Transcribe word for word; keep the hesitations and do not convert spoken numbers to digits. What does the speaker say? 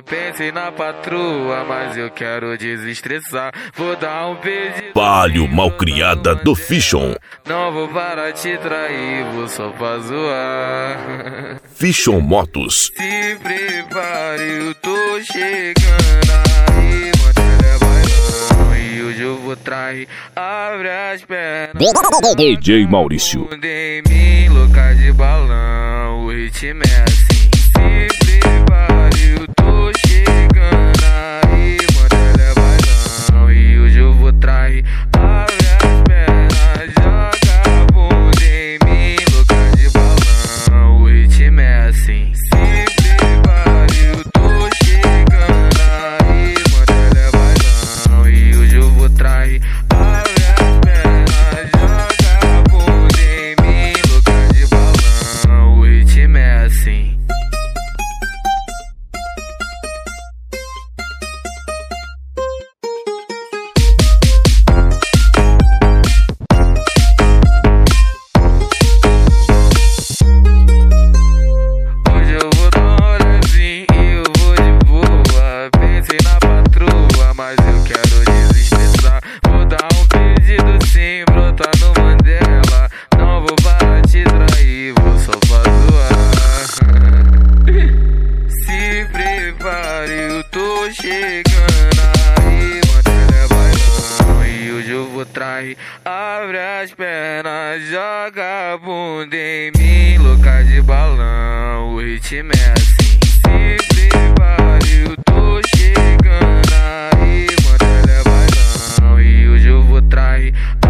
Pensei na patroa, mas eu quero desestressar. Vou dar um pedido. Palio malcriada do Fichon. Não vou parar te trair, vou só pra zoar. Fichon Motos. Se prepare, eu tô chegando aí, mano, é bailão. E hoje eu vou trair, abre as pernas. D J Maurício. Em mim, louca de balão, o ritmo é assim. Se prepare, eu tô chegando aí, mano, ela é bailão. E hoje eu vou trair, abre as pernas, joga a bunda em mim, louca de balão, o ritmo é assim. Se prepare, eu tô chegando aí, mano, ela é bailão. E hoje eu vou trair, abre as pernas, joga a bunda em mim, louca de balão, o ritmo é assim. Hoje eu vou dar um rolezinho e eu vou de boa. Pensei na patroa, mas eu quero desestressar. Vou dar um pedido sim, brotar no Mandela. Não vou parar te trair, vou só pra zoar. Se prepare, eu tô chegando aí, mano, ela é bailão. E hoje eu vou trair, abre as pernas, joga a bunda em mim, louca de balão, o ritmo é assim. Se prepare, eu tô chegando aí, mano, ela é bailão. E hoje eu vou trair,